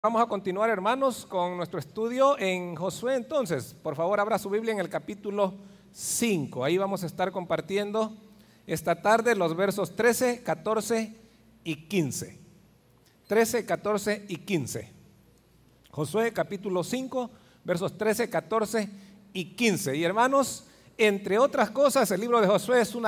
Vamos a continuar, hermanos, con nuestro estudio en Josué. Entonces, por favor, abra su Biblia en el capítulo 5. Ahí vamos a estar compartiendo esta tarde los versos 13, 14 y 15. 13, 14 y 15. Josué capítulo 5, versos 13, 14 y 15. Y hermanos, entre otras cosas, el libro de Josué es un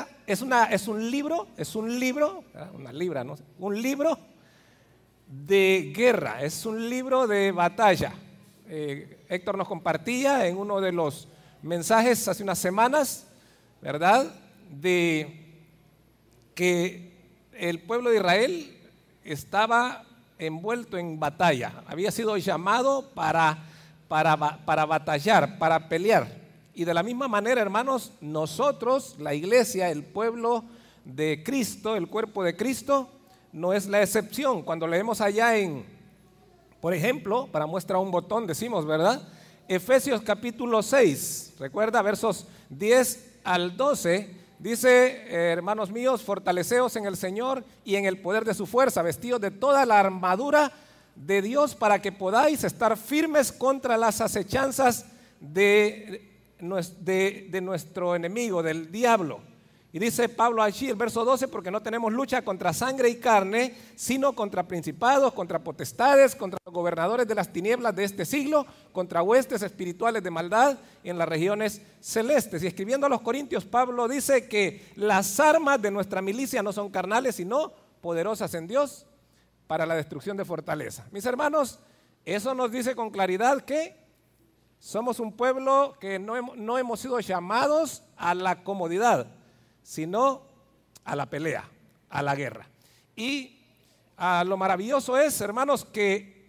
libro de guerra, es un libro de batalla. Héctor nos compartía en uno de los mensajes hace unas semanas, ¿verdad?, de que el pueblo de Israel estaba envuelto en batalla, había sido llamado para batallar, para pelear. Y de la misma manera, hermanos, nosotros, la iglesia, el pueblo de Cristo, el cuerpo de Cristo, no es la excepción. Cuando leemos allá por ejemplo, para muestra un botón decimos, ¿verdad?, Efesios capítulo 6, recuerda, versos 10 al 12, dice: hermanos míos, fortaleceos en el Señor y en el poder de su fuerza, vestidos de toda la armadura de Dios para que podáis estar firmes contra las acechanzas de nuestro enemigo, del diablo. Y dice Pablo allí, el verso 12, porque no tenemos lucha contra sangre y carne, sino contra principados, contra potestades, contra los gobernadores de las tinieblas de este siglo, contra huestes espirituales de maldad en las regiones celestes. Y escribiendo a los Corintios, Pablo dice que las armas de nuestra milicia no son carnales, sino poderosas en Dios para la destrucción de fortaleza. Mis hermanos, eso nos dice con claridad que somos un pueblo que no hemos sido llamados a la comodidad, sino a la pelea, a la guerra. Y lo maravilloso es, hermanos, que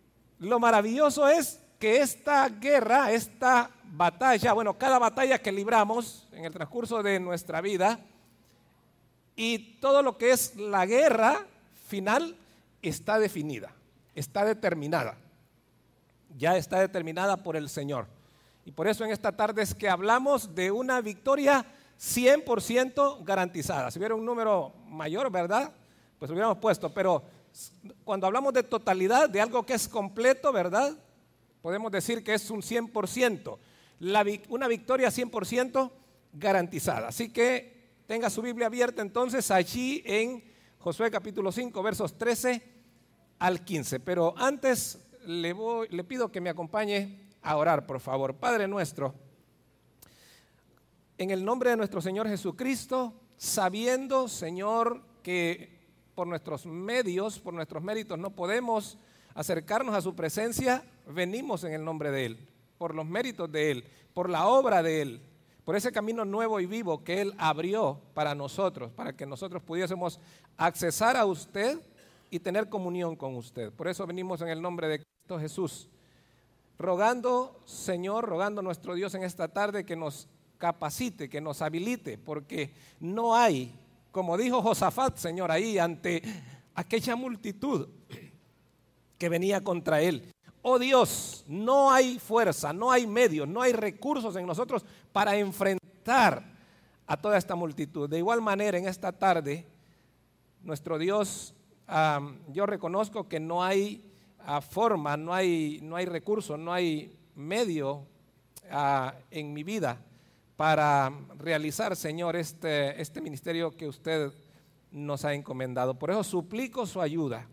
esta guerra, esta batalla, cada batalla que libramos en el transcurso de nuestra vida y todo lo que es la guerra final está definida, está determinada. Ya está determinada por el Señor. Y por eso en esta tarde es que hablamos de una victoria 100% garantizada. Si hubiera un número mayor, ¿verdad?, pues lo hubiéramos puesto, pero cuando hablamos de totalidad, de algo que es completo, ¿verdad?, podemos decir que es un 100%, una victoria 100% garantizada. Así que tenga su Biblia abierta entonces allí en Josué capítulo 5, versos 13 al 15. Pero antes le pido que me acompañe a orar, por favor. Padre nuestro, en el nombre de nuestro Señor Jesucristo, sabiendo, Señor, que por nuestros medios, por nuestros méritos no podemos acercarnos a su presencia, venimos en el nombre de Él, por los méritos de Él, por la obra de Él, por ese camino nuevo y vivo que Él abrió para nosotros, para que nosotros pudiésemos accesar a usted y tener comunión con usted. Por eso venimos en el nombre de Cristo Jesús, rogando, Señor, rogando a nuestro Dios en esta tarde que nos capacite, que nos habilite, porque no hay, como dijo Josafat, Señor, ahí ante aquella multitud que venía contra él: oh Dios, no hay fuerza, no hay medios, no hay recursos en nosotros para enfrentar a toda esta multitud. De igual manera, en esta tarde, nuestro Dios, yo reconozco que no hay forma, no hay recurso, no hay medio en mi vida para realizar, Señor, este ministerio que usted nos ha encomendado. Por eso suplico su ayuda,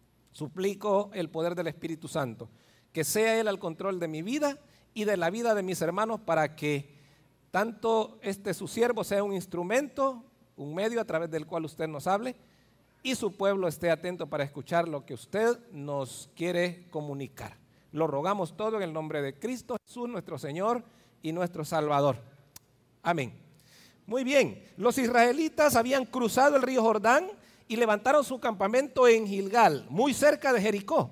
suplico el poder del Espíritu Santo, que sea Él al control de mi vida y de la vida de mis hermanos, para que tanto su siervo sea un instrumento, un medio a través del cual usted nos hable, y su pueblo esté atento para escuchar lo que usted nos quiere comunicar. Lo rogamos todo en el nombre de Cristo Jesús, nuestro Señor y nuestro Salvador. Amén. Muy bien, los israelitas habían cruzado el río Jordán y levantaron su campamento en Gilgal, muy cerca de Jericó.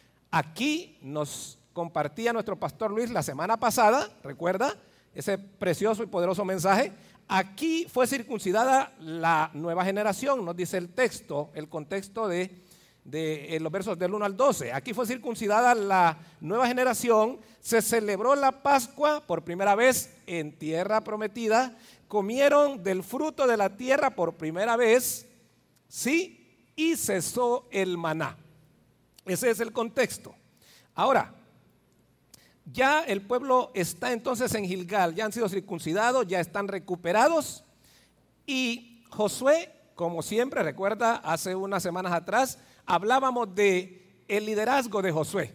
Aquí nos compartía nuestro pastor Luis la semana pasada, ¿recuerda? Ese precioso y poderoso mensaje. Aquí fue circuncidada la nueva generación, nos dice el texto, el contexto de los versos del 1 al 12. Aquí fue circuncidada la nueva generación, se celebró la Pascua por primera vez en tierra prometida, comieron del fruto de la tierra por primera vez, sí, y cesó el maná. Ese es el contexto. Ahora, ya el pueblo está entonces en Gilgal, ya han sido circuncidados, ya están recuperados, y Josué, como siempre, recuerda, hace unas semanas atrás hablábamos de el liderazgo de Josué.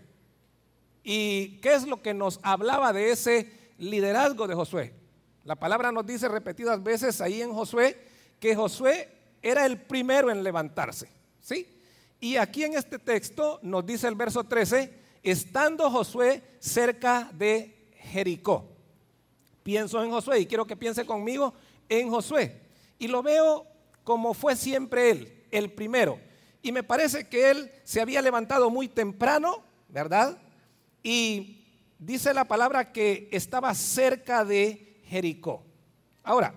¿Y qué es lo que nos hablaba de ese liderazgo de Josué? La palabra nos dice repetidas veces ahí en Josué que Josué era el primero en levantarse, ¿sí? Y aquí en este texto nos dice el verso 13, estando Josué cerca de Jericó. Pienso en Josué y quiero que piense conmigo en Josué. Y lo veo como fue siempre él, el primero. Y me parece que él se había levantado muy temprano, ¿verdad? Y dice la palabra que estaba cerca de Jericó. Ahora,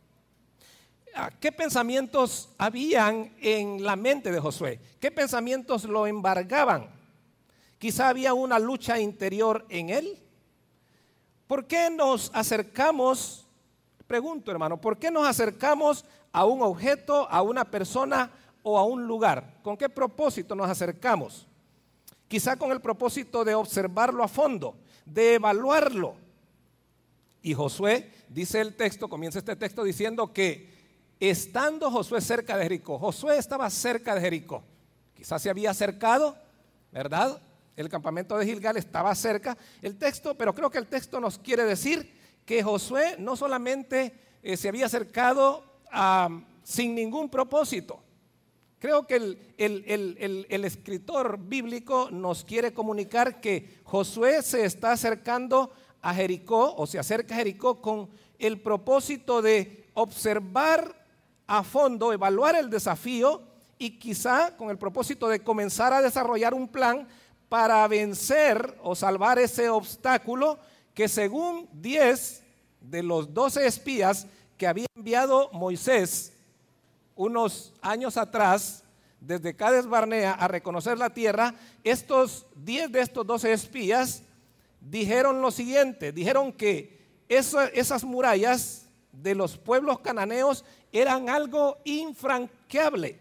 ¿qué pensamientos habían en la mente de Josué? ¿Qué pensamientos lo embargaban? Quizá había una lucha interior en él. ¿Por qué nos acercamos? Pregunto, hermano, ¿por qué nos acercamos a un objeto, a una persona o a un lugar? ¿Con qué propósito nos acercamos? Quizá con el propósito de observarlo a fondo, de evaluarlo. Y Josué, dice el texto, comienza este texto diciendo que estando Josué cerca de Jericó, Josué estaba cerca de Jericó. Quizás se había acercado, ¿verdad? El campamento de Gilgal estaba cerca. El texto, pero creo que el texto nos quiere decir que Josué no solamente se había acercado sin ningún propósito. Creo que el escritor bíblico nos quiere comunicar que Josué se está acercando a Jericó, o se acerca a Jericó con el propósito de observar a fondo, evaluar el desafío y quizá con el propósito de comenzar a desarrollar un plan para vencer o salvar ese obstáculo que según 10 de los 12 espías que había enviado Moisés unos años atrás desde Cades Barnea a reconocer la tierra, 10 de estos 12 espías dijeron lo siguiente, dijeron que esas murallas de los pueblos cananeos eran algo infranqueable.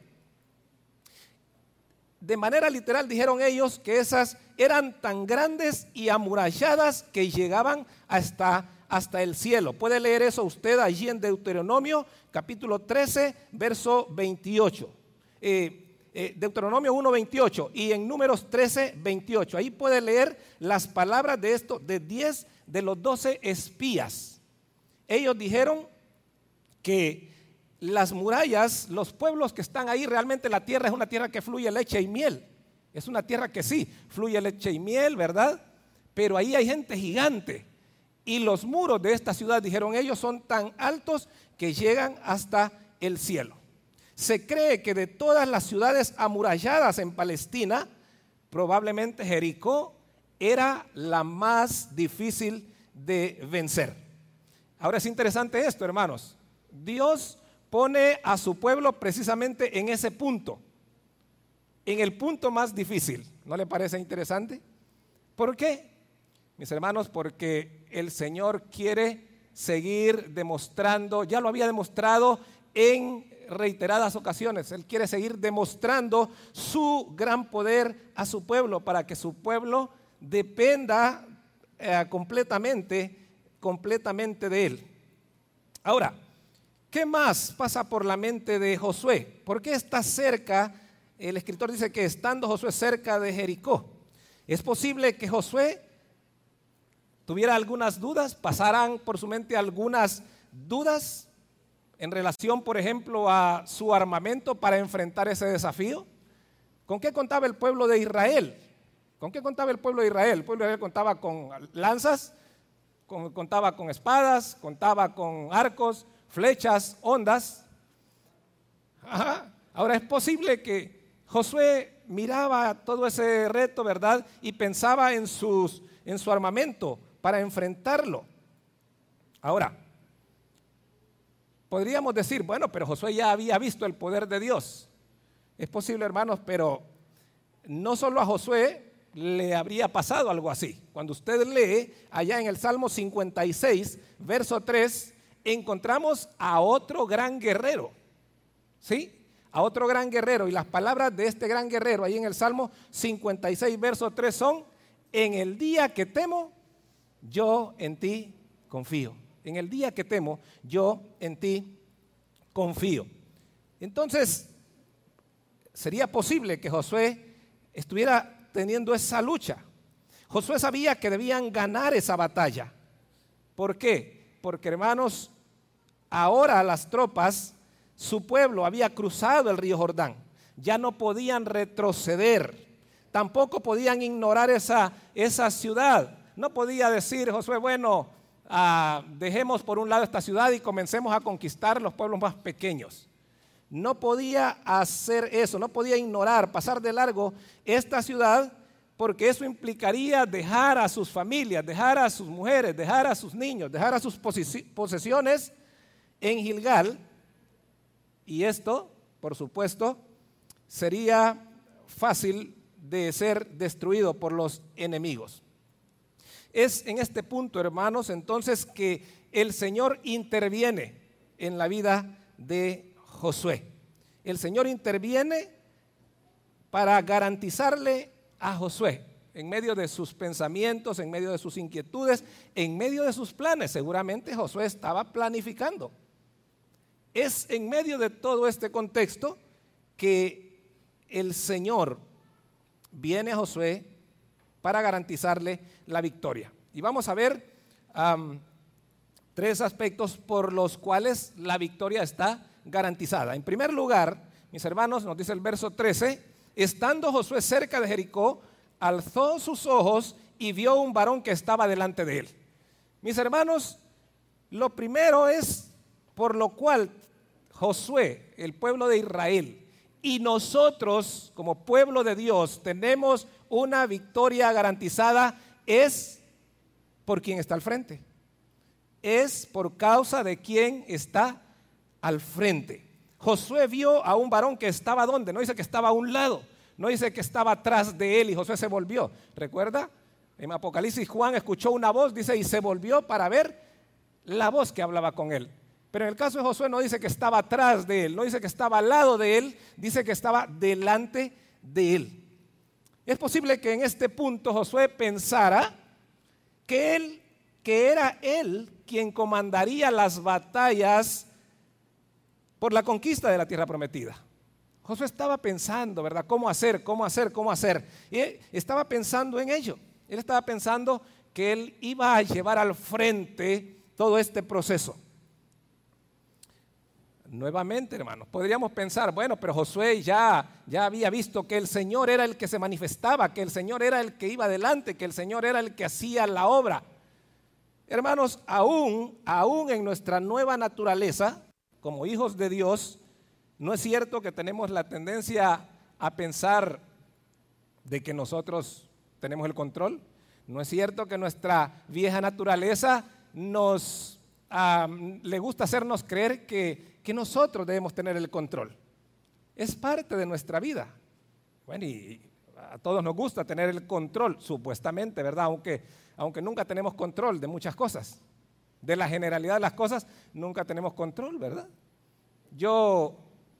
De manera literal dijeron ellos que esas eran tan grandes y amuralladas que llegaban hasta el cielo. Puede leer eso usted allí en Deuteronomio capítulo 13, verso 28. Deuteronomio 1:28 y en Números 13:28. Ahí puede leer las palabras de 10 de los 12 espías. Ellos dijeron que las murallas, los pueblos que están ahí, realmente la tierra es una tierra que fluye leche y miel. Es una tierra que sí, fluye leche y miel, ¿verdad? Pero ahí hay gente gigante. Y los muros de esta ciudad, dijeron ellos, son tan altos que llegan hasta el cielo. Se cree que de todas las ciudades amuralladas en Palestina, probablemente Jericó era la más difícil de vencer. Ahora es interesante esto, hermanos. Dios pone a su pueblo precisamente en ese punto, en el punto más difícil. ¿No le parece interesante? ¿Por qué? Mis hermanos, porque el Señor quiere seguir demostrando, ya lo había demostrado en reiteradas ocasiones, Él quiere seguir demostrando su gran poder a su pueblo para que su pueblo dependa completamente de Él. Ahora, ¿qué más pasa por la mente de Josué? ¿Por qué está cerca? El escritor dice que estando Josué cerca de Jericó. Es posible que Josué tuviera algunas dudas, pasaran por su mente algunas dudas en relación, por ejemplo, a su armamento para enfrentar ese desafío. ¿Con qué contaba el pueblo de Israel? ¿Con qué contaba el pueblo de Israel? El pueblo de Israel contaba con lanzas, contaba con espadas, contaba con arcos, flechas, ondas. Ahora es posible que Josué miraba todo ese reto, ¿verdad? Y pensaba en su armamento para enfrentarlo. Ahora, podríamos decir, bueno, pero Josué ya había visto el poder de Dios. Es posible, hermanos, pero no solo a Josué le habría pasado algo así. Cuando usted lee allá en el Salmo 56, verso 3, encontramos a otro gran guerrero, ¿sí? a otro gran guerrero, y las palabras de este gran guerrero ahí en el Salmo 56, verso 3 son: en el día que temo, yo en ti confío. En el día que temo, yo en ti confío. Entonces, sería posible que Josué estuviera teniendo esa lucha. Josué sabía que debían ganar esa batalla. ¿Por qué? Porque, hermanos, ahora las tropas, su pueblo había cruzado el río Jordán. Ya no podían retroceder. Tampoco podían ignorar esa ciudad. No podía decir Josué, bueno, dejemos por un lado esta ciudad y comencemos a conquistar los pueblos más pequeños. No podía hacer eso, no podía ignorar, pasar de largo esta ciudad, porque eso implicaría dejar a sus familias, dejar a sus mujeres, dejar a sus niños, dejar a sus posesiones en Gilgal. Y esto, por supuesto, sería fácil de ser destruido por los enemigos. Es en este punto, hermanos, entonces que el Señor interviene en la vida de Josué. El Señor interviene para garantizarle a Josué, en medio de sus pensamientos, en medio de sus inquietudes, en medio de sus planes. Seguramente Josué estaba planificando. Es en medio de todo este contexto que el Señor viene a Josué para garantizarle la victoria. Y vamos a ver tres aspectos por los cuales la victoria está garantizada. En primer lugar, mis hermanos, nos dice el verso 13: estando Josué cerca de Jericó, alzó sus ojos y vio un varón que estaba delante de él. Mis hermanos, lo primero es por lo cual Josué, el pueblo de Israel, y nosotros como pueblo de Dios tenemos una victoria garantizada, es por quien está al frente. Es por causa de quien está al frente. Josué vio a un varón que estaba ¿dónde? No dice que estaba a un lado, no dice que estaba atrás de él y Josué se volvió. ¿Recuerda? En Apocalipsis Juan escuchó una voz, dice, y se volvió para ver la voz que hablaba con él. Pero en el caso de Josué no dice que estaba atrás de él, no dice que estaba al lado de él, dice que estaba delante de él. Es posible que en este punto Josué pensara que era él quien comandaría las batallas por la conquista de la tierra prometida. Josué estaba pensando, ¿verdad? ¿Cómo hacer? Y él estaba pensando en ello. Él estaba pensando que él iba a llevar al frente todo este proceso. Nuevamente, hermanos, podríamos pensar, bueno, pero Josué ya había visto que el Señor era el que se manifestaba, que el Señor era el que iba adelante, que el Señor era el que hacía la obra. Hermanos, aún en nuestra nueva naturaleza, como hijos de Dios, no es cierto que tenemos la tendencia a pensar de que nosotros tenemos el control. No es cierto que nuestra vieja naturaleza le gusta hacernos creer que nosotros debemos tener el control. Es parte de nuestra vida. Bueno, y a todos nos gusta tener el control, supuestamente, ¿verdad? Aunque nunca tenemos control de muchas cosas. De la generalidad de las cosas, nunca tenemos control, ¿verdad? Yo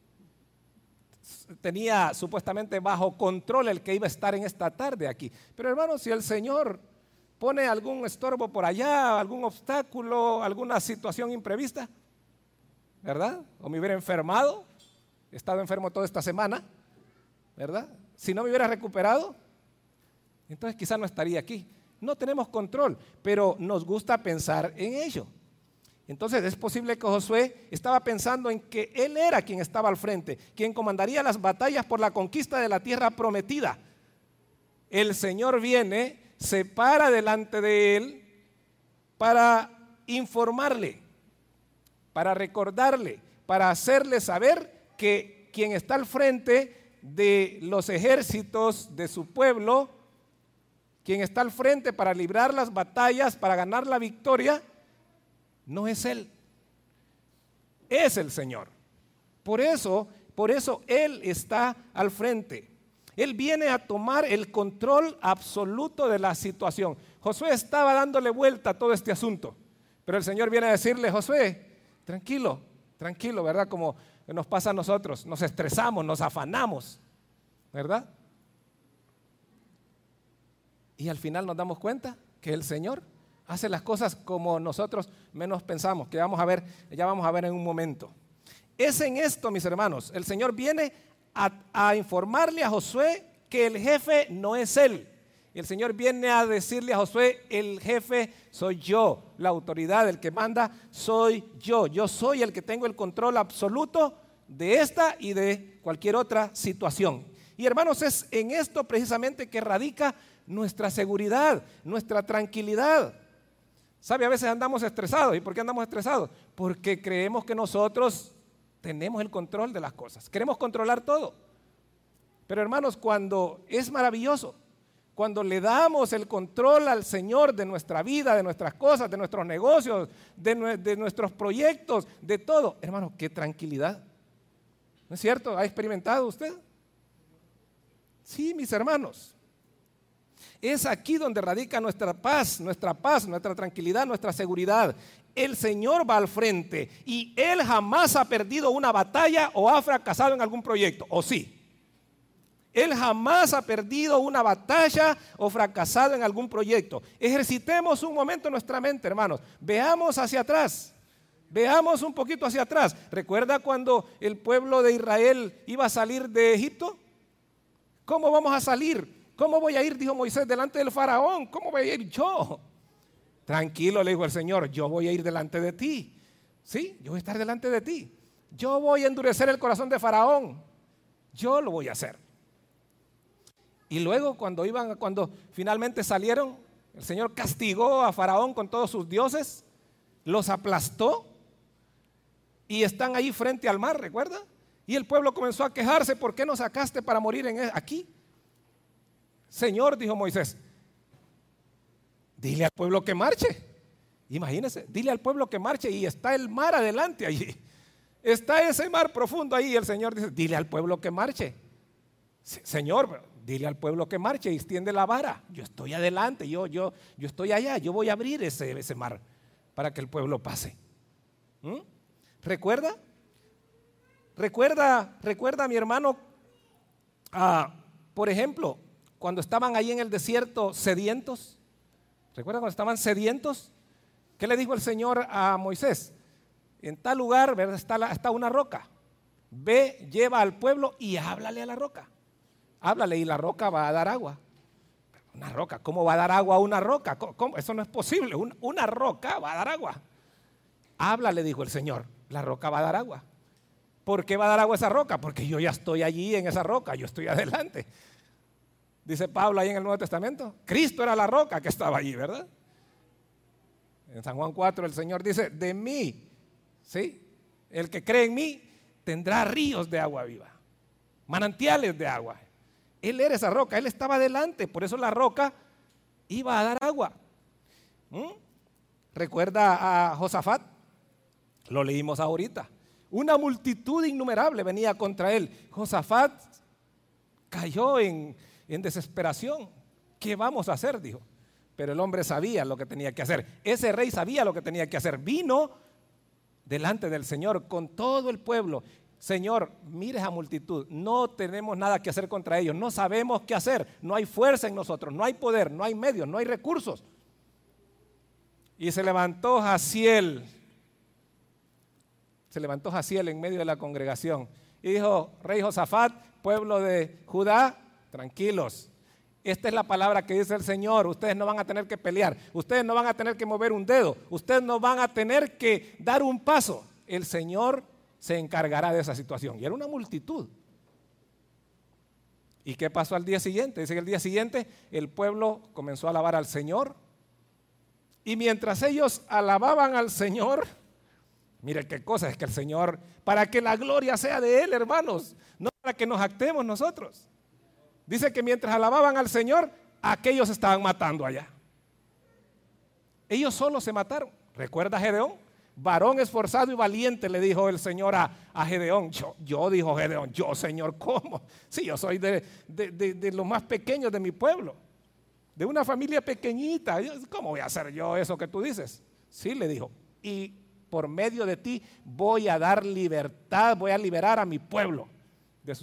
tenía supuestamente bajo control el que iba a estar en esta tarde aquí. Pero hermanos, si el Señor pone algún estorbo por allá, algún obstáculo, alguna situación imprevista, ¿verdad? O me hubiera enfermado, he estado enfermo toda esta semana, ¿verdad? Si no me hubiera recuperado, entonces quizás no estaría aquí. No tenemos control, pero nos gusta pensar en ello. Entonces es posible que Josué estaba pensando en que él era quien estaba al frente, quien comandaría las batallas por la conquista de la tierra prometida. El Señor viene, se para delante de él para informarle, para recordarle, para hacerle saber que quien está al frente de los ejércitos de su pueblo, quien está al frente para librar las batallas, para ganar la victoria, no es él, es el Señor. Por eso Él está al frente. Él viene a tomar el control absoluto de la situación. Josué estaba dándole vuelta a todo este asunto, pero el Señor viene a decirle: Josué, tranquilo, ¿verdad? Como que nos pasa a nosotros, nos estresamos, nos afanamos, ¿verdad? Y al final nos damos cuenta que el Señor hace las cosas como nosotros menos pensamos, que ya vamos a ver en un momento. Es en esto, mis hermanos, el Señor viene a informarle a Josué que el jefe no es él. El Señor viene a decirle a Josué, el jefe soy yo, la autoridad, el que manda soy yo. Yo soy el que tengo el control absoluto de esta y de cualquier otra situación. Y hermanos, es en esto precisamente que radica nuestra seguridad, nuestra tranquilidad. ¿Sabe? A veces andamos estresados. ¿Y por qué andamos estresados? Porque creemos que nosotros tenemos el control de las cosas. Queremos controlar todo. Pero hermanos, cuando es maravilloso, cuando le damos el control al Señor de nuestra vida, de nuestras cosas, de nuestros negocios, de nuestros proyectos, de todo, hermanos, qué tranquilidad. ¿No es cierto? ¿Ha experimentado usted? Sí, mis hermanos. Es aquí donde radica nuestra paz, nuestra tranquilidad, nuestra seguridad. El Señor va al frente y Él jamás ha perdido una batalla o ha fracasado en algún proyecto, ¿o sí? Él jamás ha perdido una batalla o fracasado en algún proyecto. Ejercitemos un momento nuestra mente, hermanos. Veamos hacia atrás. Veamos un poquito hacia atrás. ¿Recuerda cuando el pueblo de Israel iba a salir de Egipto? ¿Cómo vamos a salir? ¿Cómo voy a ir? Dijo Moisés, delante del faraón. ¿Cómo voy a ir yo? Tranquilo, le dijo el Señor, yo voy a ir delante de ti. Sí, yo voy a estar delante de ti. Yo voy a endurecer el corazón de faraón. Yo lo voy a hacer. Y luego cuando finalmente salieron, el Señor castigó a Faraón con todos sus dioses, los aplastó y están ahí frente al mar, ¿recuerda? Y el pueblo comenzó a quejarse, ¿por qué nos sacaste para morir aquí? Señor, dijo Moisés, dile al pueblo que marche. Imagínense, dile al pueblo que marche y está el mar adelante allí. Está ese mar profundo ahí y el Señor dice, dile al pueblo que marche. Señor, dile al pueblo que marche y extiende la vara. Yo estoy adelante, yo estoy allá, yo voy a abrir ese mar para que el pueblo pase. ¿Recuerda? Recuerda mi hermano, por ejemplo, cuando estaban ahí en el desierto sedientos. ¿Recuerda cuando estaban sedientos? ¿Qué le dijo el Señor a Moisés? En tal lugar, ¿verdad? Está una roca. Ve, lleva al pueblo y háblale a la roca. Háblale y la roca va a dar agua. Una roca, ¿cómo va a dar agua a una roca? ¿Cómo? Eso no es posible. Una roca va a dar agua. Háblale, dijo el Señor, la roca va a dar agua. ¿Por qué va a dar agua esa roca? Porque yo ya estoy allí en esa roca, yo estoy adelante. Dice Pablo ahí en el Nuevo Testamento, Cristo era la roca que estaba allí, ¿verdad? En San Juan 4 el Señor dice, de mí, ¿sí? El que cree en mí tendrá ríos de agua viva, manantiales de agua. Él era esa roca, Él estaba adelante, por eso la roca iba a dar agua. ¿Recuerda a Josafat? Lo leímos ahorita. Una multitud innumerable venía contra él. Josafat cayó en desesperación. ¿Qué vamos a hacer? Dijo. Pero el hombre sabía lo que tenía que hacer. Ese rey sabía lo que tenía que hacer. Vino delante del Señor con todo el pueblo. Señor, mire esa multitud, no tenemos nada que hacer contra ellos, no sabemos qué hacer, no hay fuerza en nosotros, no hay poder, no hay medios, no hay recursos. Y se levantó Jaziel en medio de la congregación y dijo, Rey Josafat, pueblo de Judá, tranquilos. Esta es la palabra que dice el Señor, ustedes no van a tener que pelear, ustedes no van a tener que mover un dedo, ustedes no van a tener que dar un paso. El Señor se encargará de esa situación. Y era una multitud. ¿Y qué pasó al día siguiente? Dice que el día siguiente el pueblo comenzó a alabar al Señor. Y mientras ellos alababan al Señor, mire qué cosa es que el Señor, para que la gloria sea de Él, hermanos, no para que nos jactemos nosotros. Dice que mientras alababan al Señor, aquellos estaban matando allá. Ellos solos se mataron. ¿Recuerda a Gedeón? Varón esforzado y valiente, le dijo el Señor a Gedeón. Yo, dijo Gedeón, yo, Señor, ¿cómo? Sí, yo soy de los más pequeños de mi pueblo, de una familia pequeñita. ¿Cómo voy a hacer yo eso que tú dices? Sí, le dijo. Y por medio de ti voy a dar libertad, voy a liberar a mi pueblo de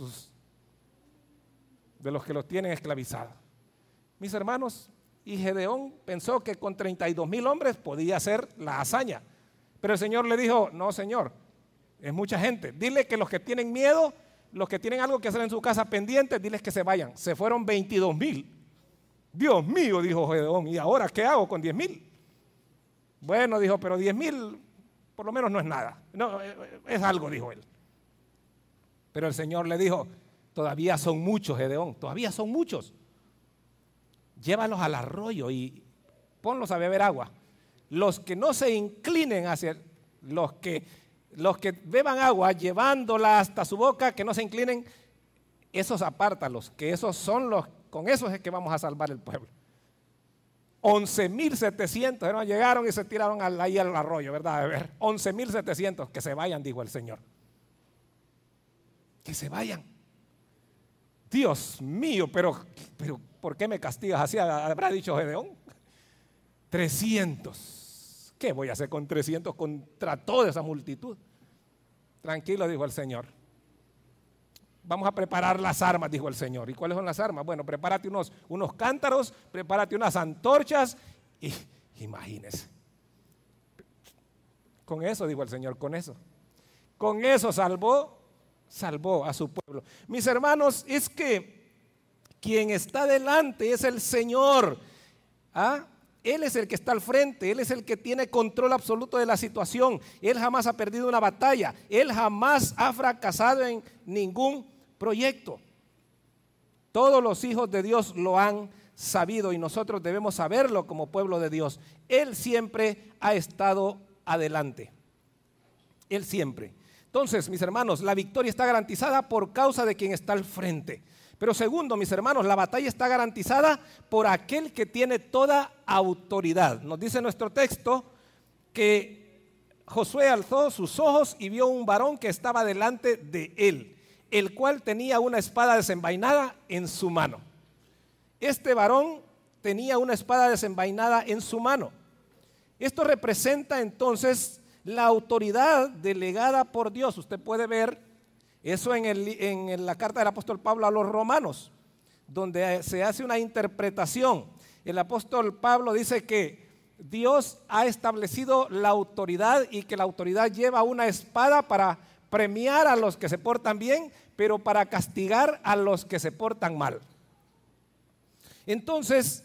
los que los tienen esclavizados. Mis hermanos, y Gedeón pensó que con 32,000 hombres podía hacer la hazaña. Pero el Señor le dijo, no, Señor, es mucha gente. Dile que los que tienen miedo, los que tienen algo que hacer en su casa pendiente, diles que se vayan. Se fueron 22,000. Dios mío, dijo Gedeón, ¿y ahora qué hago con 10,000? Bueno, dijo, pero 10,000 por lo menos no es nada. No, es algo, dijo él. Pero el Señor le dijo, todavía son muchos, Gedeón, todavía son muchos. Llévalos al arroyo y ponlos a beber agua. Los que no se inclinen hacia los que beban agua, llevándola hasta su boca, que no se inclinen, esos apártalos, que esos son con esos es que vamos a salvar el pueblo. 11,700 llegaron y se tiraron ahí al arroyo, ¿verdad? A ver, 11,700, que se vayan, dijo el Señor. Que se vayan. Dios mío, pero ¿por qué me castigas así? Habrá dicho Gedeón. 300. ¿Qué voy a hacer con 300 contra toda esa multitud? Tranquilo, dijo el Señor. Vamos a preparar las armas, dijo el Señor. ¿Y cuáles son las armas? Bueno, prepárate unos cántaros, prepárate unas antorchas y imagínese. Con eso, dijo el Señor, con eso. Con eso salvó a su pueblo. Mis hermanos, es que quien está delante es el Señor. ¿Ah? Él es el que está al frente, Él es el que tiene control absoluto de la situación. Él jamás ha perdido una batalla, Él jamás ha fracasado en ningún proyecto. Todos los hijos de Dios lo han sabido y nosotros debemos saberlo como pueblo de Dios. Él siempre ha estado adelante. Él siempre. Entonces, mis hermanos, la victoria está garantizada por causa de quien está al frente. Pero segundo, mis hermanos, la batalla está garantizada por aquel que tiene toda autoridad. Nos dice nuestro texto que Josué alzó sus ojos y vio un varón que estaba delante de él, el cual tenía una espada desenvainada en su mano. Este varón tenía una espada desenvainada en su mano. Esto representa entonces la autoridad delegada por Dios. Usted puede ver eso en la carta del apóstol Pablo a los romanos, donde se hace una interpretación. El apóstol Pablo dice que Dios ha establecido la autoridad y que la autoridad lleva una espada para premiar a los que se portan bien, pero para castigar a los que se portan mal. Entonces,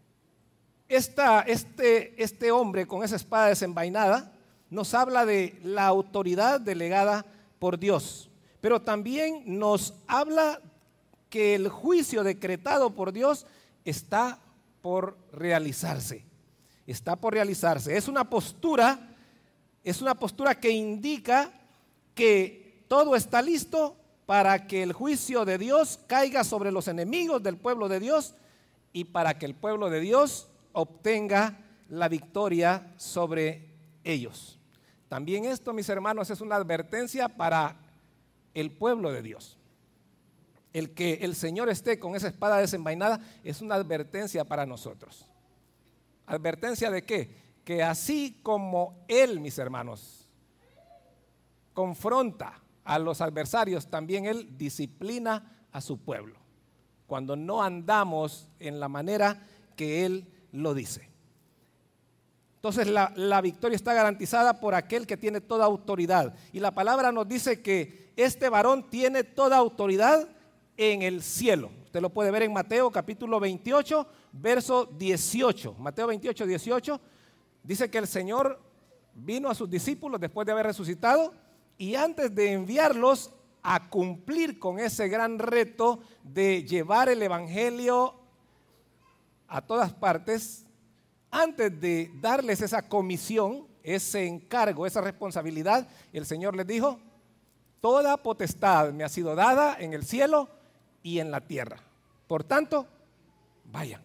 este hombre con esa espada desenvainada nos habla de la autoridad delegada por Dios. Pero también nos habla que el juicio decretado por Dios está por realizarse. Está por realizarse. Es una postura que indica que todo está listo para que el juicio de Dios caiga sobre los enemigos del pueblo de Dios y para que el pueblo de Dios obtenga la victoria sobre ellos. También esto, mis hermanos, es una advertencia para el pueblo de Dios. El que el Señor esté con esa espada desenvainada es una advertencia para nosotros. ¿Advertencia de qué? Que así como Él, mis hermanos, confronta a los adversarios, también Él disciplina a su pueblo cuando no andamos en la manera que Él lo dice. Entonces la victoria está garantizada por aquel que tiene toda autoridad. Y la palabra nos dice que este varón tiene toda autoridad en el cielo. Usted lo puede ver en Mateo capítulo 28, verso 18. Mateo 28, 18 dice que el Señor vino a sus discípulos después de haber resucitado y antes de enviarlos a cumplir con ese gran reto de llevar el evangelio a todas partes, antes de darles esa comisión, ese encargo, esa responsabilidad, el Señor les dijo: toda potestad me ha sido dada en el cielo y en la tierra. Por tanto, vayan.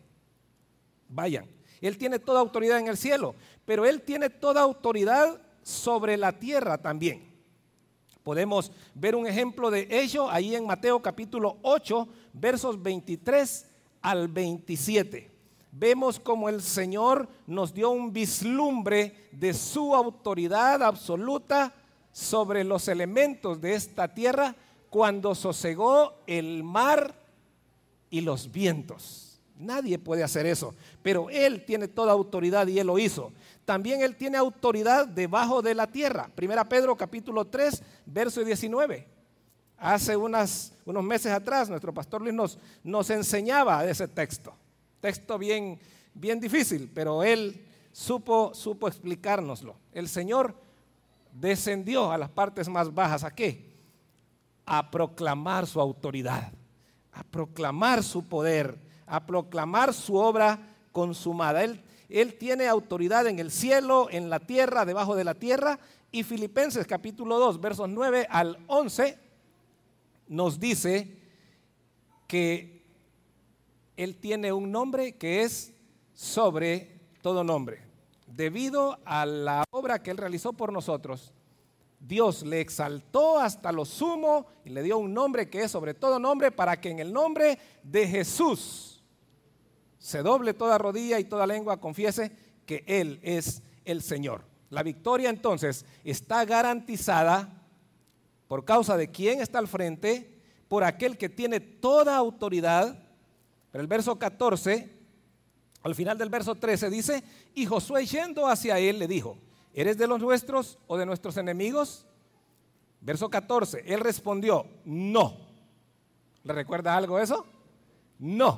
Él tiene toda autoridad en el cielo, pero Él tiene toda autoridad sobre la tierra también. Podemos ver un ejemplo de ello ahí en Mateo capítulo 8, versos 23 al 27. vemos como el Señor nos dio un vislumbre de su autoridad absoluta sobre los elementos de esta tierra cuando sosegó el mar y los vientos. Nadie puede hacer eso, pero Él tiene toda autoridad y Él lo hizo. También Él tiene autoridad debajo de la tierra. 1 Pedro capítulo 3, verso 19. Hace unos meses atrás nuestro pastor Luis nos enseñaba ese texto. Texto bien difícil, pero Él supo explicárnoslo. El Señor descendió a las partes más bajas. ¿A qué? A proclamar su autoridad, a proclamar su poder, a proclamar su obra consumada. Él tiene autoridad en el cielo, en la tierra, debajo de la tierra. Y Filipenses capítulo 2, versos 9 al 11, nos dice que Él tiene un nombre que es sobre todo nombre. Debido a la obra que Él realizó por nosotros, Dios le exaltó hasta lo sumo y le dio un nombre que es sobre todo nombre, para que en el nombre de Jesús se doble toda rodilla y toda lengua confiese que Él es el Señor. La victoria entonces está garantizada por causa de quién está al frente, por aquel que tiene toda autoridad. Pero el verso 14, al final del verso 13 dice: y Josué, yendo hacia él, le dijo: ¿eres de los nuestros o de nuestros enemigos? Verso 14, él respondió: no. ¿Le recuerda algo eso? No.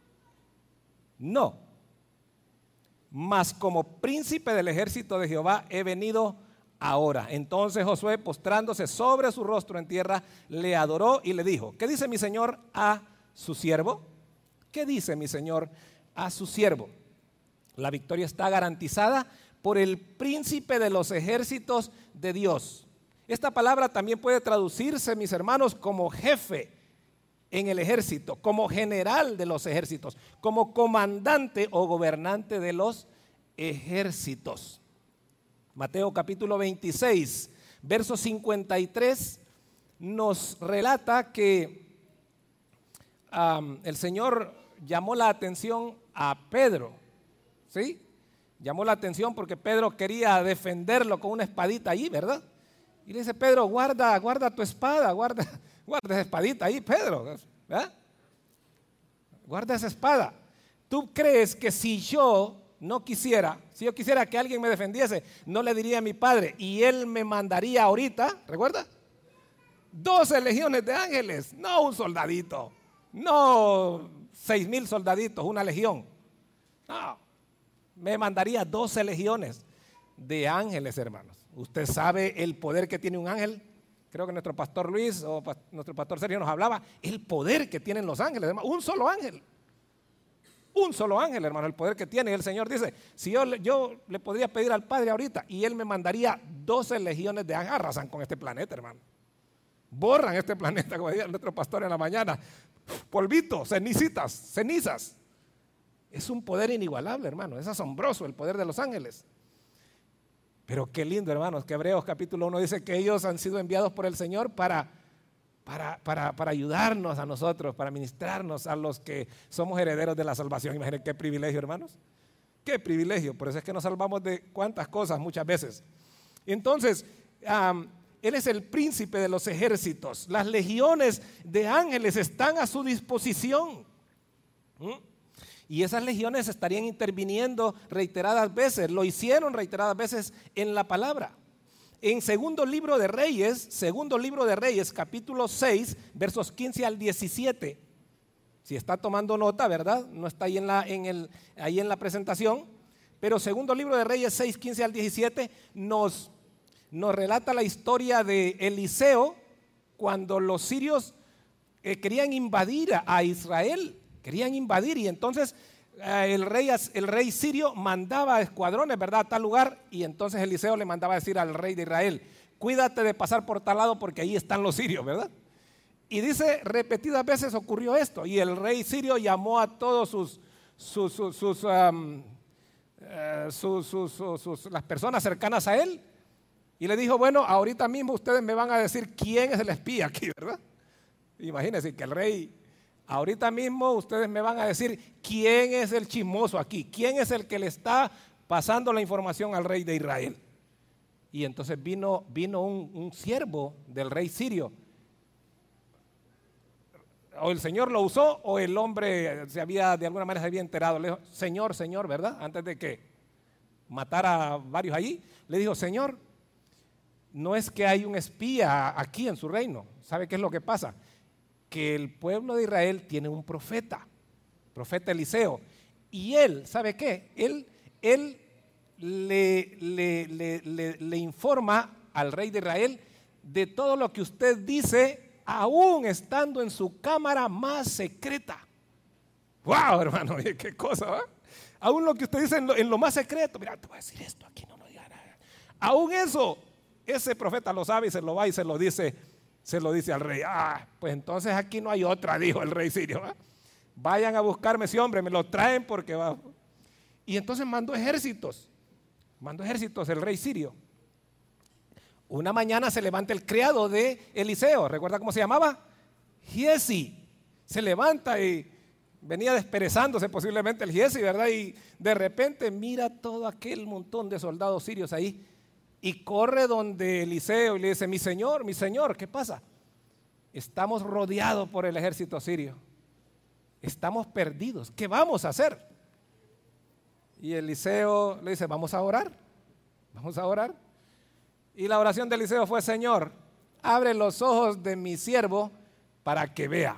Mas como príncipe del ejército de Jehová he venido ahora. Entonces Josué, postrándose sobre su rostro en tierra, le adoró y le dijo: ¿qué dice mi señor a su siervo? ¿Qué dice mi señor a su siervo? La victoria está garantizada por el príncipe de los ejércitos de Dios. Esta palabra también puede traducirse, mis hermanos, como jefe en el ejército, como general de los ejércitos, como comandante o gobernante de los ejércitos. Mateo capítulo 26, verso 53, nos relata que el Señor llamó la atención a Pedro, ¿sí? Llamó la atención porque Pedro quería defenderlo con una espadita ahí, ¿verdad? Y le dice: Pedro, guarda tu espada, guarda esa espadita ahí, Pedro, ¿verdad? Guarda esa espada. ¿Tú crees que si yo quisiera que alguien me defendiese, no le diría a mi padre y él me mandaría ahorita, ¿recuerda? 12 legiones de ángeles, no un soldadito, no 6,000 soldaditos, una legión. No, me mandaría 12 legiones de ángeles, hermanos. Usted sabe el poder que tiene un ángel. Creo que nuestro pastor Luis o nuestro pastor Sergio nos hablaba el poder que tienen los ángeles, hermano. Un solo ángel, hermano, el poder que tiene. Y el Señor dice: si yo le podría pedir al Padre ahorita y Él me mandaría 12 legiones de ángeles, arrasan con este planeta, hermano. Borran este planeta, como decía nuestro pastor en la mañana. Polvito, cenizas. Es un poder inigualable, hermano. Es asombroso el poder de los ángeles. Pero qué lindo, hermanos, que Hebreos capítulo 1 dice que ellos han sido enviados por el Señor para ayudarnos a nosotros, para ministrarnos a los que somos herederos de la salvación. Imaginen qué privilegio, hermanos. Qué privilegio. Por eso es que nos salvamos de cuántas cosas muchas veces. Entonces, Él es el príncipe de los ejércitos. Las legiones de ángeles están a su disposición. Y esas legiones estarían interviniendo reiteradas veces. Lo hicieron reiteradas veces en la palabra. En segundo libro de Reyes, capítulo 6, versos 15 al 17. Si está tomando nota, ¿verdad? No está ahí ahí en la presentación. Pero segundo libro de Reyes 6, 15 al 17 nos relata la historia de Eliseo cuando los sirios querían invadir a Israel. Querían invadir y entonces el rey sirio mandaba escuadrones, ¿verdad?, a tal lugar, y entonces Eliseo le mandaba decir al rey de Israel: cuídate de pasar por tal lado porque ahí están los sirios, ¿verdad? Y dice, repetidas veces ocurrió esto, y el rey sirio llamó a todos las personas cercanas a él y le dijo: bueno, ahorita mismo ustedes me van a decir quién es el espía aquí, ¿verdad? Imagínense que el rey ahorita mismo ustedes me van a decir quién es el chismoso aquí, quién es el que le está pasando la información al rey de Israel. Y entonces vino un siervo del rey sirio. O el Señor lo usó o el hombre de alguna manera se había enterado. Le dijo, Señor, Señor, ¿verdad? Antes de que matara a varios allí, le dijo, Señor, no es que hay un espía aquí en su reino. ¿Sabe qué es lo que pasa? Que el pueblo de Israel tiene un profeta Eliseo. Y él, ¿sabe qué? Él le informa al rey de Israel de todo lo que usted dice, aún estando en su cámara más secreta. ¡Wow, hermano! ¡Qué cosa! ¿Va? Aún lo que usted dice en lo más secreto. Mira, te voy a decir esto, aquí no diga nada. Aún eso, ese profeta lo sabe y se lo va y se lo dice al rey. Pues entonces aquí no hay otra, dijo el rey sirio. ¿Va? Vayan a buscarme ese hombre, me lo traen porque va. Y entonces mandó ejércitos el rey sirio. Una mañana se levanta el criado de Eliseo, ¿recuerda cómo se llamaba? Giesi. Se levanta y venía desperezándose posiblemente el Giesi, ¿verdad? Y de repente mira todo aquel montón de soldados sirios ahí y corre donde Eliseo y le dice, mi señor, ¿qué pasa? Estamos rodeados por el ejército sirio. Estamos perdidos. ¿Qué vamos a hacer? Y Eliseo le dice, vamos a orar. Y la oración de Eliseo fue, Señor, abre los ojos de mi siervo para que vea.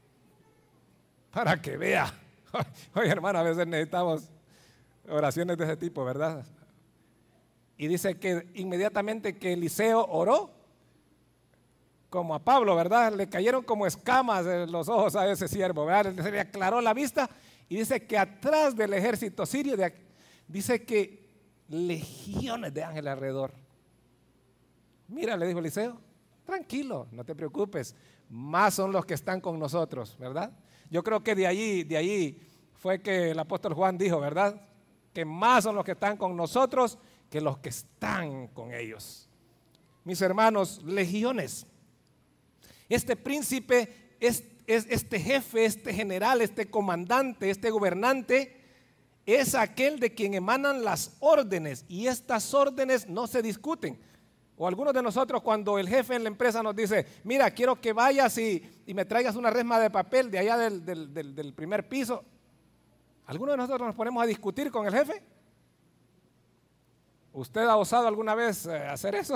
Oye, hermano, a veces necesitamos oraciones de ese tipo, ¿verdad? Y dice que inmediatamente que Eliseo oró, como a Pablo, ¿verdad? Le cayeron como escamas en los ojos a ese siervo, ¿verdad? Se le aclaró la vista y dice que atrás del ejército sirio, dice que legiones de ángeles alrededor. Mira, le dijo Eliseo, tranquilo, no te preocupes, más son los que están con nosotros, ¿verdad? Yo creo que de allí fue que el apóstol Juan dijo, ¿verdad? Que más son los que están con nosotros que los que están con ellos. Mis hermanos, legiones. Este príncipe, este jefe, este general, este comandante, este gobernante, es aquel de quien emanan las órdenes y estas órdenes no se discuten. O algunos de nosotros cuando el jefe en la empresa nos dice, mira, quiero que vayas y me traigas una resma de papel de allá del primer piso. ¿Algunos de nosotros nos ponemos a discutir con el jefe? ¿Usted ha osado alguna vez hacer eso?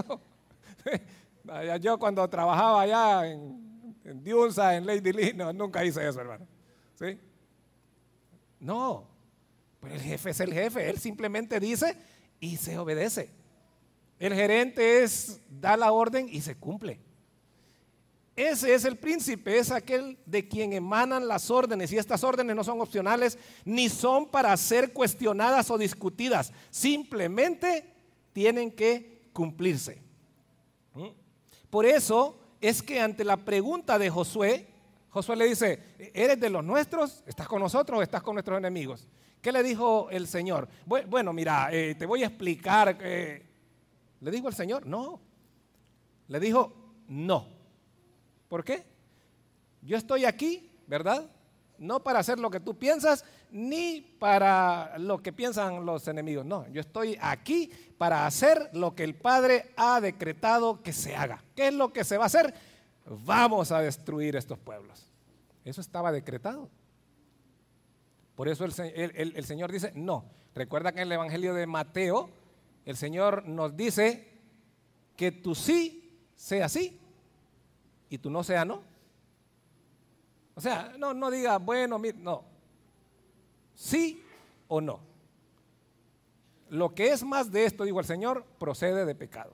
Yo cuando trabajaba allá en Diunsa, en Lady Lee, nunca hice eso, hermano. ¿Sí? No, pero el jefe es el jefe, él simplemente dice y se obedece. El gerente da la orden y se cumple. Ese es el príncipe, es aquel de quien emanan las órdenes, y estas órdenes no son opcionales ni son para ser cuestionadas o discutidas, simplemente tienen que cumplirse. Por eso es que ante la pregunta de Josué le dice, ¿eres de los nuestros? ¿Estás con nosotros o estás con nuestros enemigos? ¿Qué le dijo el Señor? Bueno, mira, te voy a explicar. ¿Le dijo el Señor? No. Le dijo, no. ¿Por qué? Yo estoy aquí, ¿verdad? No para hacer lo que tú piensas, ni para lo que piensan los enemigos. No, yo estoy aquí para hacer lo que el Padre ha decretado que se haga. ¿Qué es lo que se va a hacer? Vamos a destruir estos pueblos. Eso estaba decretado. Por eso el Señor dice, no. Recuerda que en el Evangelio de Mateo, el Señor nos dice que tu sí sea sí y tu no sea no. O sea, no diga, bueno, no. Sí o no. Lo que es más de esto, dijo el Señor, procede de pecado.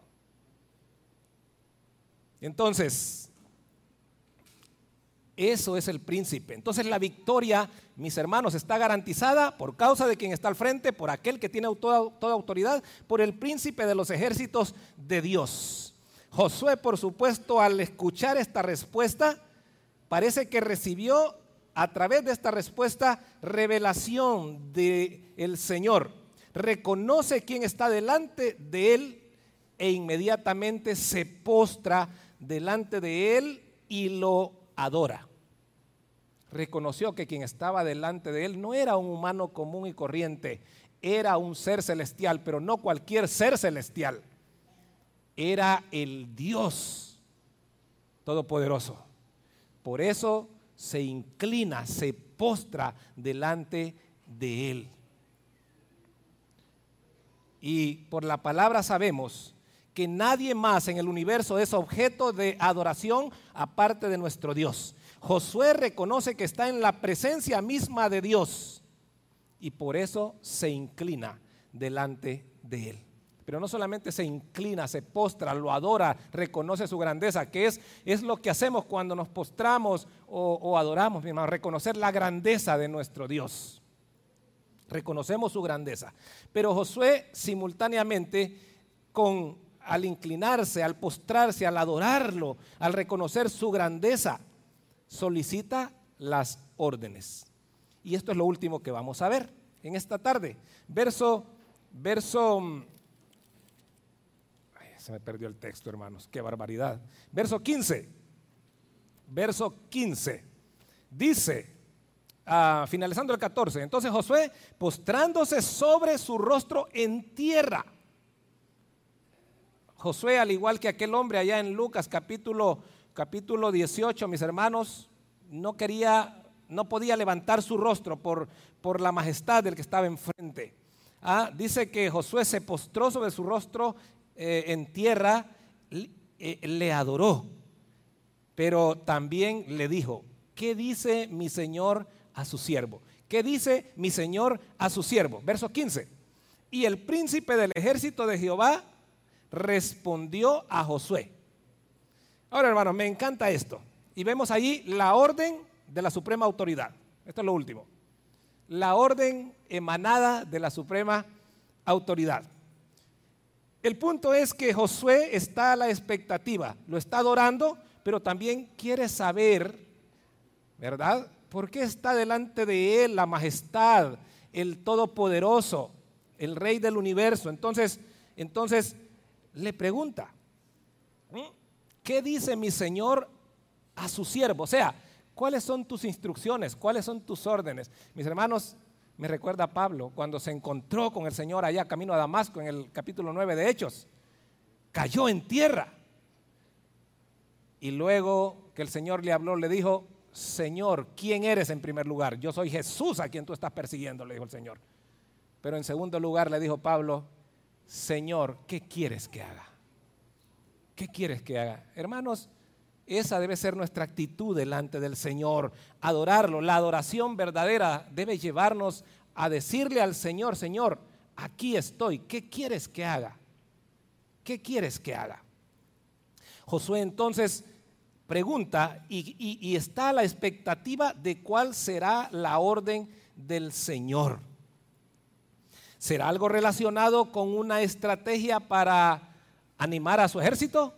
Entonces, eso es el príncipe. Entonces la victoria, mis hermanos, está garantizada por causa de quien está al frente, por aquel que tiene toda autoridad, por el príncipe de los ejércitos de Dios. Josué, por supuesto, al escuchar esta respuesta, parece que recibió a través de esta respuesta revelación del Señor. Reconoce quién está delante de él e inmediatamente se postra delante de él y lo adora. reconoció que quien estaba delante de él no era un humano común y corriente, era un ser celestial, pero no cualquier ser celestial, era el Dios Todopoderoso. Por eso se inclina, se postra delante de él. Y por la palabra sabemos que nadie más en el universo es objeto de adoración aparte de nuestro Dios. Josué reconoce que está en la presencia misma de Dios y por eso se inclina delante de él. Pero no solamente se inclina, se postra, lo adora, reconoce su grandeza, que es lo que hacemos cuando nos postramos o adoramos, mi hermano, reconocer la grandeza de nuestro Dios. Reconocemos su grandeza. Pero Josué simultáneamente al inclinarse, al postrarse, al adorarlo, al reconocer su grandeza, solicita las órdenes. Y esto es lo último que vamos a ver en esta tarde. Se me perdió el texto, hermanos, qué barbaridad. Verso 15. Dice, finalizando el 14, entonces Josué, postrándose sobre su rostro en tierra. Josué, al igual que aquel hombre allá en Lucas capítulo 18, mis hermanos, no podía levantar su rostro por la majestad del que estaba enfrente. Dice que Josué se postró sobre su rostro en tierra, le adoró, pero también le dijo: ¿qué dice mi Señor a su siervo? ¿Qué dice mi Señor a su siervo? Verso 15. Y el príncipe del ejército de Jehová respondió a Josué. Ahora, hermanos, me encanta esto. Y vemos allí la orden de la suprema autoridad. Esto es lo último. La orden emanada de la suprema autoridad. El punto es que Josué está a la expectativa, lo está adorando, pero también quiere saber, ¿verdad?, por qué está delante de él la majestad, el todopoderoso, el rey del universo. Entonces le pregunta: ¿qué dice mi Señor a su siervo? O sea, ¿cuáles son tus instrucciones? ¿Cuáles son tus órdenes? Mis hermanos, me recuerda a Pablo cuando se encontró con el Señor allá camino a Damasco en el capítulo 9 de Hechos. Cayó en tierra. Y luego que el Señor le habló, le dijo: Señor, ¿quién eres en primer lugar? Yo soy Jesús a quien tú estás persiguiendo, le dijo el Señor. Pero en segundo lugar le dijo Pablo: Señor, ¿qué quieres que haga? ¿Qué quieres que haga? Hermanos, esa debe ser nuestra actitud delante del Señor, adorarlo. La adoración verdadera debe llevarnos a decirle al Señor: Señor, aquí estoy, ¿qué quieres que haga? ¿Qué quieres que haga? Josué entonces pregunta y está a la expectativa de cuál será la orden del Señor. ¿Será algo relacionado con una estrategia para animar a su ejército?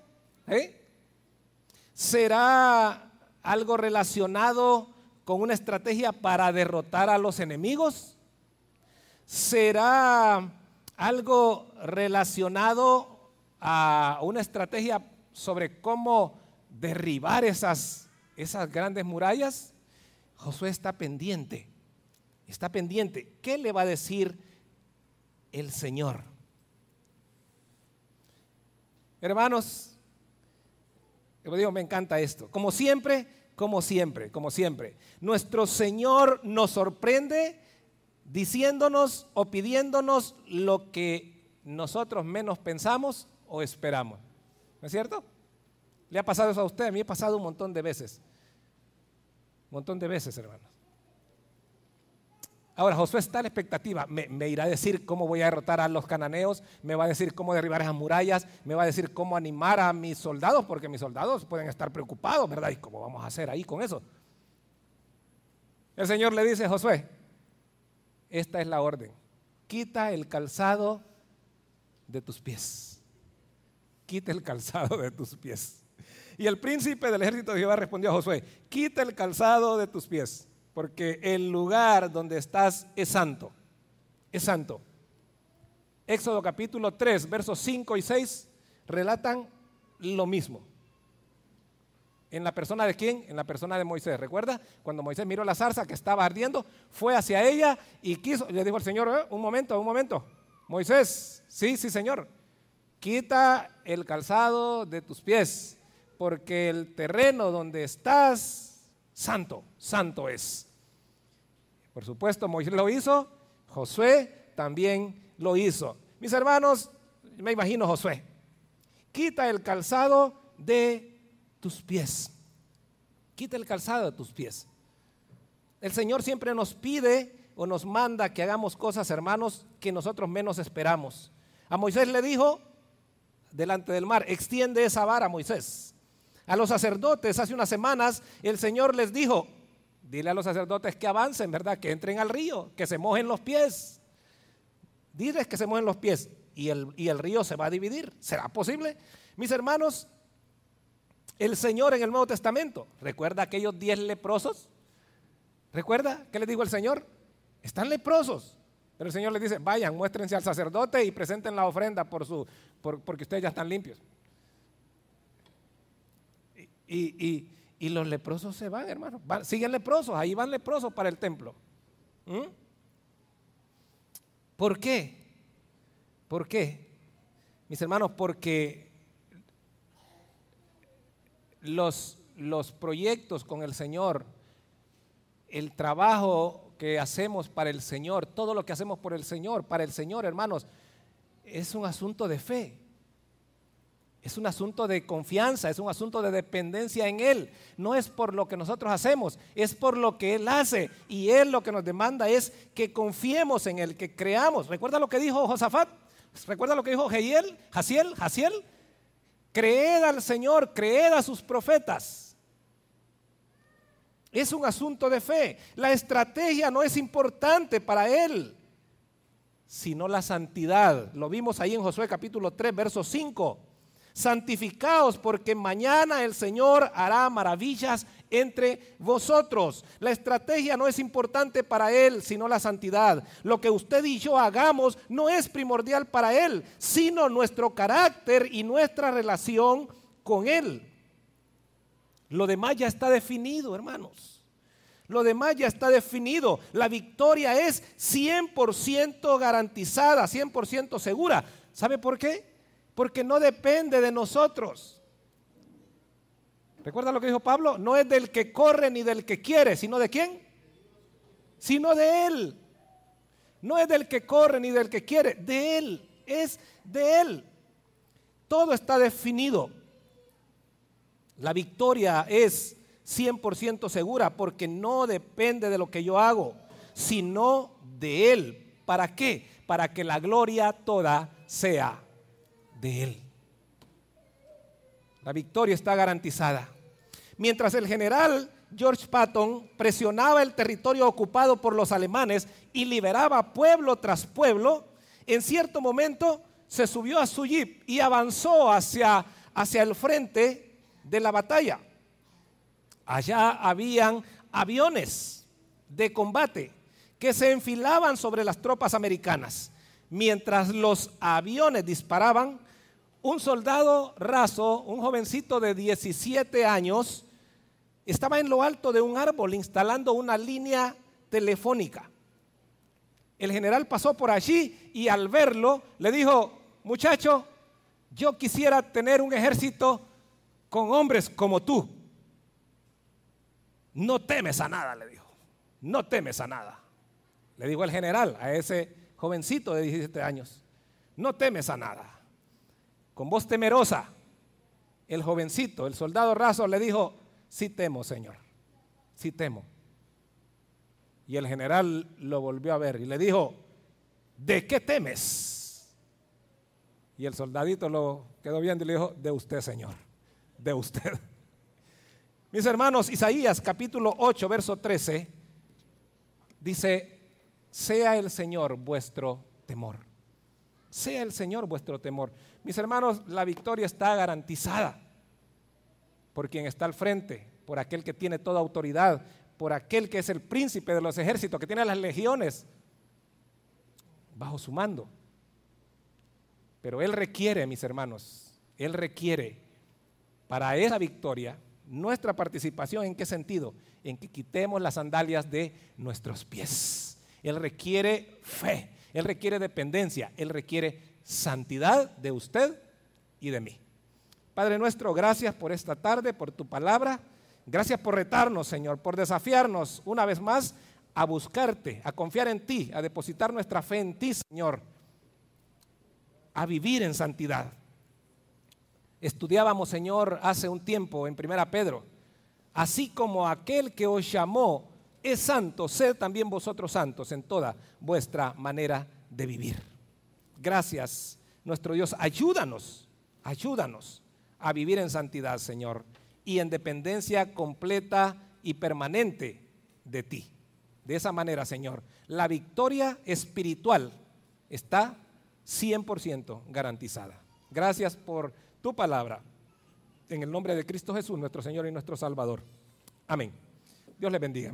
¿Será algo relacionado con una estrategia para derrotar a los enemigos? ¿Será algo relacionado a una estrategia sobre cómo derribar esas grandes murallas? Josué está pendiente. ¿Qué le va a decir el Señor? Hermanos, como digo, me encanta esto. Como siempre, nuestro Señor nos sorprende diciéndonos o pidiéndonos lo que nosotros menos pensamos o esperamos. ¿No es cierto? ¿Le ha pasado eso a usted? A mí me ha pasado un montón de veces. Hermanos. Ahora, Josué está a la expectativa. Me irá a decir cómo voy a derrotar a los cananeos, me va a decir cómo derribar esas murallas, me va a decir cómo animar a mis soldados, porque mis soldados pueden estar preocupados, ¿verdad? ¿Y cómo vamos a hacer ahí con eso? El Señor le dice: Josué, esta es la orden. Quita el calzado de tus pies. Quita el calzado de tus pies. Y el príncipe del ejército de Jehová respondió a Josué: quita el calzado de tus pies, porque el lugar donde estás es santo. Es santo. Éxodo capítulo 3, versos 5 y 6 relatan lo mismo. ¿En la persona de quién? En la persona de Moisés. ¿Recuerda? Cuando Moisés miró la zarza que estaba ardiendo, fue hacia ella y quiso, le dijo al Señor, un momento. Moisés, sí, Señor, quita el calzado de tus pies, porque el terreno donde estás, santo es. Por supuesto, Moisés lo hizo, Josué también lo hizo. Mis hermanos, me imagino Josué, quita el calzado de tus pies. Quita el calzado de tus pies. El Señor siempre nos pide o nos manda que hagamos cosas, hermanos, que nosotros menos esperamos. A Moisés le dijo, delante del mar, extiende esa vara, Moisés. A los sacerdotes, hace unas semanas, el Señor les dijo, dile a los sacerdotes que avancen, ¿verdad? Que entren al río, que se mojen los pies. Diles que se mojen los pies y el río se va a dividir. ¿Será posible? Mis hermanos, el Señor en el Nuevo Testamento, ¿recuerda aquellos 10 leprosos? ¿Recuerda qué les dijo el Señor? Están leprosos. Pero el Señor les dice, vayan, muéstrense al sacerdote y presenten la ofrenda porque ustedes ya están limpios. Y los leprosos se van, hermano. Siguen leprosos, ahí van leprosos para el templo. ¿Por qué? ¿Por qué? Mis hermanos, porque los proyectos con el Señor, el trabajo que hacemos para el Señor, todo lo que hacemos por el Señor, para el Señor, hermanos, es un asunto de fe. Es un asunto de confianza, es un asunto de dependencia en Él. No es por lo que nosotros hacemos, es por lo que Él hace. Y Él lo que nos demanda es que confiemos en Él, que creamos. ¿Recuerda lo que dijo Josafat? ¿Recuerda lo que dijo Jaciel? Creed al Señor, creed a sus profetas. Es un asunto de fe. La estrategia no es importante para Él, sino la santidad. Lo vimos ahí en Josué capítulo 3, verso 5. Santificaos porque mañana el Señor hará maravillas entre vosotros. La estrategia no es importante para Él, sino la santidad. Lo que usted y yo hagamos no es primordial para Él, sino nuestro carácter y nuestra relación con Él. Lo demás ya está definido, hermanos. Lo demás ya está definido. La victoria es 100% garantizada, 100% segura. ¿Sabe por qué? Porque no depende de nosotros. ¿Recuerda lo que dijo Pablo? No es del que corre ni del que quiere, sino ¿de quién? Sino de Él. No es del que corre ni del que quiere, de Él. Es de Él. Todo está definido. La victoria es 100% segura porque no depende de lo que yo hago, sino de Él. ¿Para qué? Para que la gloria toda sea de Él. La victoria está garantizada. Mientras el general George Patton presionaba el territorio ocupado por los alemanes y liberaba pueblo tras pueblo, en cierto momento se subió a su jeep y avanzó hacia el frente de la batalla. Allá habían aviones de combate que se enfilaban sobre las tropas americanas. Mientras los aviones disparaban, un soldado raso, un jovencito de 17 años, estaba en lo alto de un árbol instalando una línea telefónica. El general pasó por allí y al verlo le dijo, muchacho, yo quisiera tener un ejército con hombres como tú. No temes a nada, le dijo. No temes a nada. Le dijo el general a ese jovencito de 17 años. No temes a nada. Con voz temerosa, el jovencito, el soldado raso le dijo, sí temo, señor, sí temo. Y el general lo volvió a ver y le dijo, ¿de qué temes? Y el soldadito lo quedó viendo y le dijo, de usted, señor, de usted. Mis hermanos, Isaías capítulo 8, verso 13, dice, sea el Señor vuestro temor. Sea el Señor vuestro temor. Mis hermanos, la victoria está garantizada por quien está al frente, por aquel que tiene toda autoridad, por aquel que es el príncipe de los ejércitos, que tiene las legiones bajo su mando. Pero Él requiere, mis hermanos, Él requiere para esa victoria Nuestra participación, ¿en qué sentido? En que quitemos las sandalias de nuestros pies. Él requiere fe, Él requiere dependencia, Él requiere santidad de usted y de mí. Padre nuestro, gracias por esta tarde, por tu palabra. Gracias por retarnos, Señor, por desafiarnos una vez más a buscarte, a confiar en ti, a depositar nuestra fe en ti, Señor, a vivir en santidad. Estudiábamos, Señor, hace un tiempo en 1 Pedro, así como aquel que os llamó es santo, sed también vosotros santos en toda vuestra manera de vivir. Gracias, nuestro Dios, ayúdanos a vivir en santidad, Señor, y en dependencia completa y permanente de ti. De esa manera, Señor, la victoria espiritual está 100% garantizada. Gracias por tu palabra, en el nombre de Cristo Jesús, nuestro Señor y nuestro Salvador. Amén. Dios les bendiga.